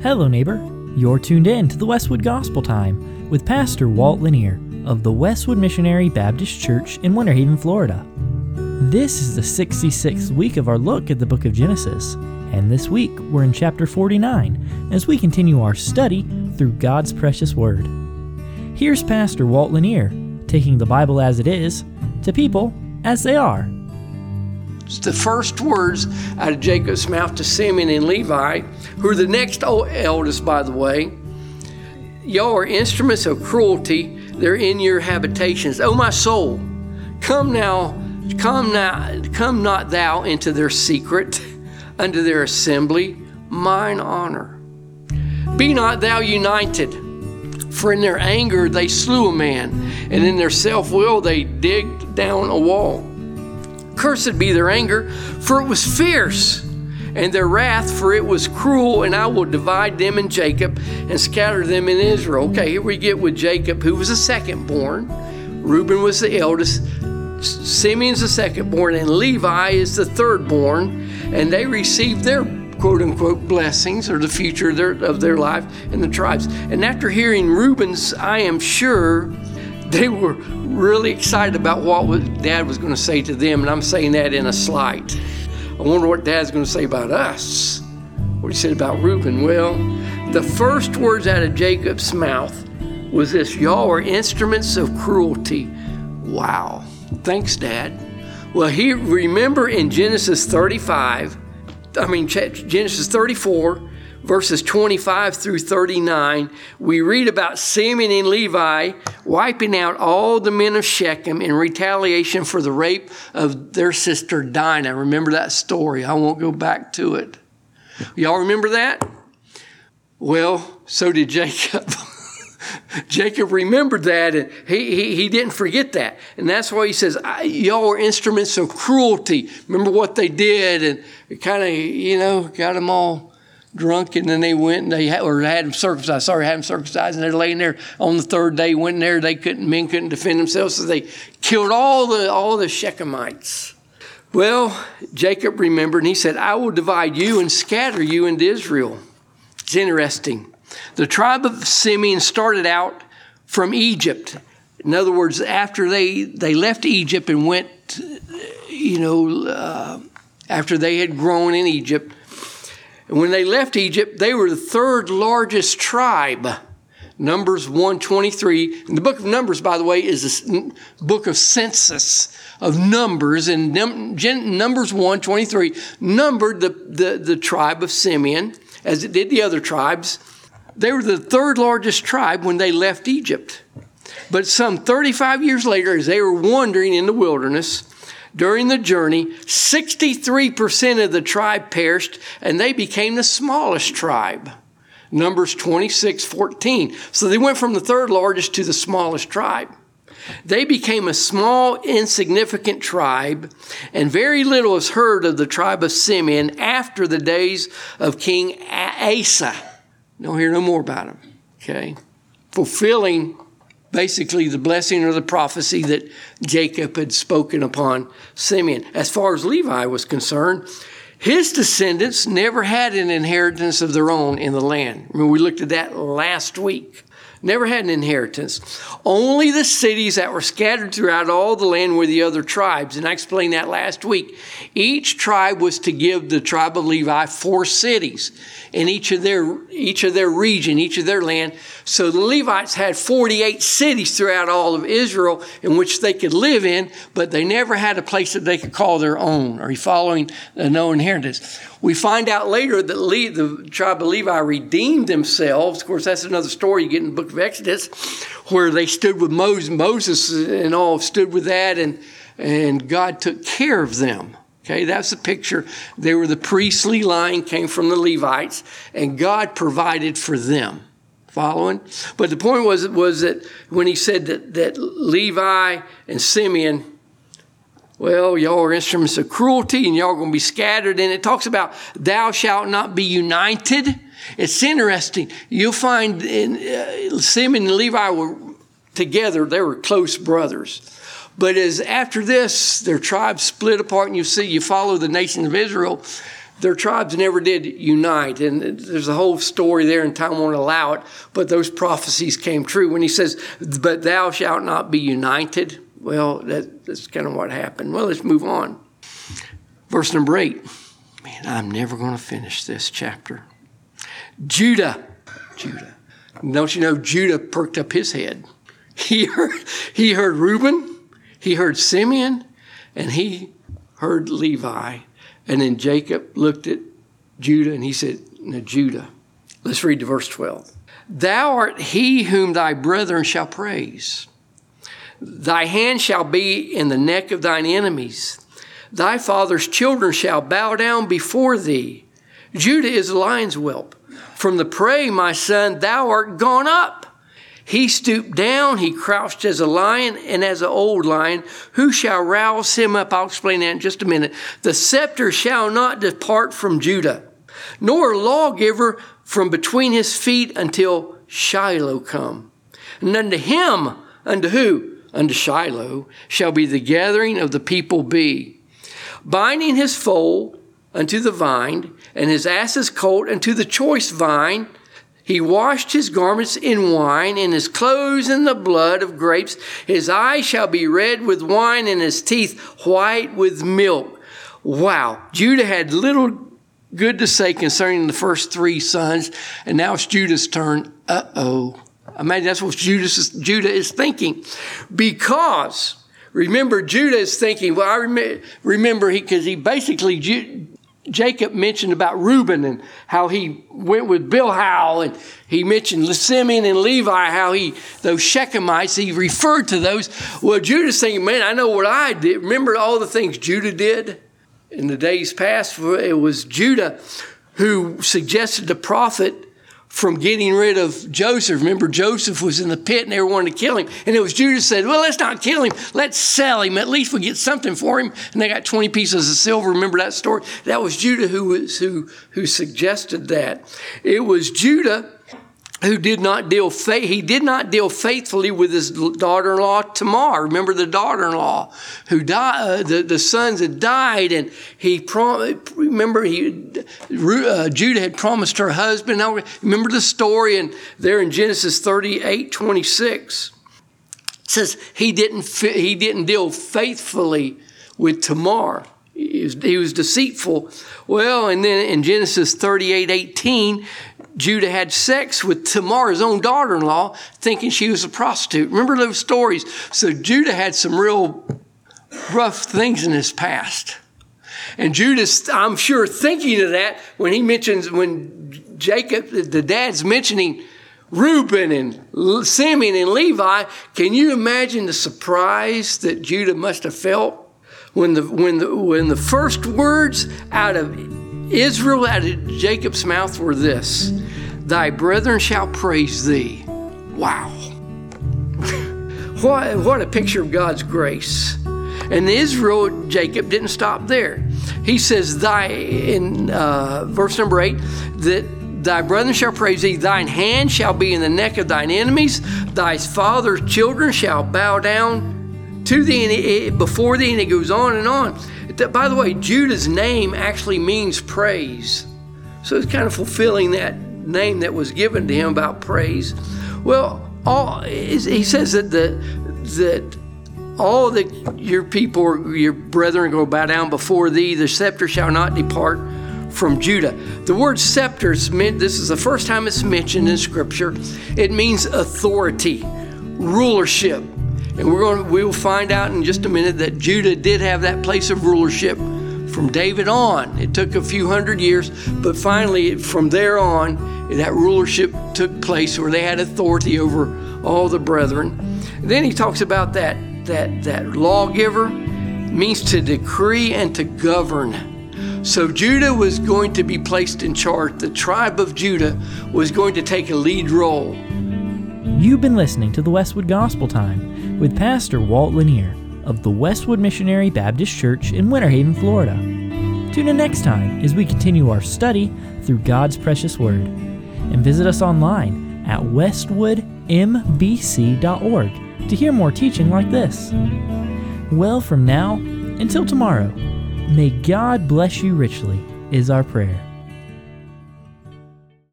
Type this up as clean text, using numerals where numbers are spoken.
Hello, neighbor. You're tuned in to the Westwood Gospel Time with Pastor Walt Lanier of the Westwood Missionary Baptist Church in Winter Haven, Florida. This is the 66th week of our look at the book of Genesis, and this week we're in chapter 49 as we continue our study through God's precious Word. Here's Pastor Walt Lanier taking the Bible as it is to people as they are. It's the first words out of Jacob's mouth to Simeon and Levi, who are the next eldest, by the way. Y'all are instruments of cruelty. They're in your habitations. O my soul, come not thou into their secret, unto their assembly, mine honor. Be not thou united, for in their anger they slew a man, and in their self-will they digged down a wall. Cursed be their anger, for it was fierce, and their wrath, for it was cruel, and I will divide them in Jacob and scatter them in Israel. Okay, here we get with Jacob, who was the second born. Reuben was the eldest. Simeon's the second born, and Levi is the third born, and they received their quote-unquote blessings, or the future of their life in the tribes. And after hearing Reuben's, I am sure they were really excited about what Dad was going to say to them, and I'm saying that in a slight. I wonder what Dad's going to say about us, what he said about Reuben. Well, the first words out of Jacob's mouth was this: y'all are instruments of cruelty. Wow. Thanks, Dad. Well, remember in Genesis 34, verses 25 through 39, we read about Simeon and Levi wiping out all the men of Shechem in retaliation for the rape of their sister Dinah. Remember that story. I won't go back to it. Y'all remember that? Well, so did Jacob. Jacob remembered that, and he didn't forget that. And that's why he says, y'all are instruments of cruelty. Remember what they did, and it kind of, got them all drunk, and then they went and had them circumcised. Had them circumcised, and they're laying there on the third day. Went in there, men couldn't defend themselves, so they killed all the Shechemites. Well, Jacob remembered, and he said, I will divide you and scatter you into Israel. It's interesting. The tribe of Simeon started out from Egypt. In other words, after they left Egypt and went, after they had grown in Egypt. And when they left Egypt, they were the third largest tribe. Numbers 1:23. And the book of Numbers, by the way, is a book of census of numbers. And Numbers 1:23 numbered the tribe of Simeon, as it did the other tribes. They were the third largest tribe when they left Egypt. But some 35 years later, as they were wandering in the wilderness, during the journey, 63% of the tribe perished, and they became the smallest tribe. Numbers 26:14. So they went from the third largest to the smallest tribe. They became a small, insignificant tribe, and very little is heard of the tribe of Simeon after the days of King Asa. Don't hear no more about him, okay? Fulfilling basically the blessing or the prophecy that Jacob had spoken upon Simeon. As far as Levi was concerned, his descendants never had an inheritance of their own in the land. I mean, we looked at that last week. Never had an inheritance. Only the cities that were scattered throughout all the land were the other tribes. And I explained that last week. Each tribe was to give the tribe of Levi 4 cities in each of their region, each of their land. So the Levites had 48 cities throughout all of Israel in which they could live in, but they never had a place that they could call their own. Are you following? No inheritance. We find out later that the tribe of Levi redeemed themselves. Of course, that's another story you get in the book of Exodus, where they stood with Moses and all stood with that, and God took care of them. Okay, that's the picture. They were the priestly line, came from the Levites, and God provided for them. Following? But the point was that when he said that Levi and Simeon, well, y'all are instruments of cruelty and y'all are going to be scattered. And it talks about thou shalt not be united. It's interesting. You'll find Simeon and Levi were together. They were close brothers. But as after this, their tribes split apart, and you follow the nation of Israel, their tribes never did unite. And there's a whole story there, and time won't allow it. But those prophecies came true. When he says, but thou shalt not be united, well, that's kind of what happened. Well, let's move on. Verse number 8. Man, I'm never going to finish this chapter. Judah. Don't you know Judah perked up his head? He heard Reuben, he heard Simeon, and he heard Levi. And then Jacob looked at Judah and he said, now Judah. Let's read to verse 12. Thou art he whom thy brethren shall praise. Thy hand shall be in the neck of thine enemies. Thy father's children shall bow down before thee. Judah is a lion's whelp. From the prey, my son, thou art gone up. He stooped down, he crouched as a lion and as an old lion. Who shall rouse him up? I'll explain that in just a minute. The scepter shall not depart from Judah, nor a lawgiver from between his feet until Shiloh come. And unto him, unto who? Unto Shiloh shall be the gathering of the people be. Binding his foal unto the vine, and his ass's colt unto the choice vine. He washed his garments in wine, and his clothes in the blood of grapes. His eyes shall be red with wine, and his teeth white with milk. Wow. Judah had little good to say concerning the first three sons, and now it's Judah's turn. Uh-oh. I imagine that's what Judah is thinking. Because, remember, Judah is thinking, well, I remember because he basically, Jacob mentioned about Reuben and how he went with Bilhah, and he mentioned Simeon and Levi, how those Shechemites, he referred to those. Well, Judah's thinking, man, I know what I did. Remember all the things Judah did in the days past? It was Judah who suggested the prophet from getting rid of Joseph. Remember, Joseph was in the pit and they were wanting to kill him. And it was Judah said, well, let's not kill him. Let's sell him. At least we get something for him. And they got 20 pieces of silver. Remember that story? That was Judah who suggested that. It was Judah who did not deal faithfully with his daughter-in-law Tamar. Remember the daughter-in-law who died. The sons had died, and Judah had promised her husband. Now, remember the story, and there in Genesis 38:26, it says he didn't deal faithfully with Tamar. He was deceitful. Well, and then in Genesis 38:18. Judah had sex with Tamar, his own daughter-in-law, thinking she was a prostitute. Remember those stories? So Judah had some real rough things in his past. And Judah's, I'm sure, thinking of that when Jacob, the dad's mentioning Reuben and Simeon and Levi. Can you imagine the surprise that Judah must have felt when the first words out of Israel, out of Jacob's mouth, were this: thy brethren shall praise thee. Wow. What a picture of God's grace. And Israel, Jacob didn't stop there. He says, in verse number 8, that thy brethren shall praise thee, thine hand shall be in the neck of thine enemies, thy father's children shall bow down to thee before thee, and it goes on and on. By the way, Judah's name actually means praise. So it's kind of fulfilling that name that was given to him about praise. Well, he says that all that your people or your brethren go bow down before thee, the scepter shall not depart from Judah. The word scepter is meant, this is the first time it's mentioned in Scripture. It means authority, rulership. And we will find out in just a minute that Judah did have that place of rulership from David on. It took a few hundred years, but finally from there on, that rulership took place where they had authority over all the brethren. And then he talks about that lawgiver means to decree and to govern. So Judah was going to be placed in charge. The tribe of Judah was going to take a lead role. You've been listening to the Westwood Gospel Time with Pastor Walt Lanier of the Westwood Missionary Baptist Church in Winter Haven, Florida. Tune in next time as we continue our study through God's precious Word. And visit us online at westwoodmbc.org to hear more teaching like this. Well, from now until tomorrow, may God bless you richly is our prayer.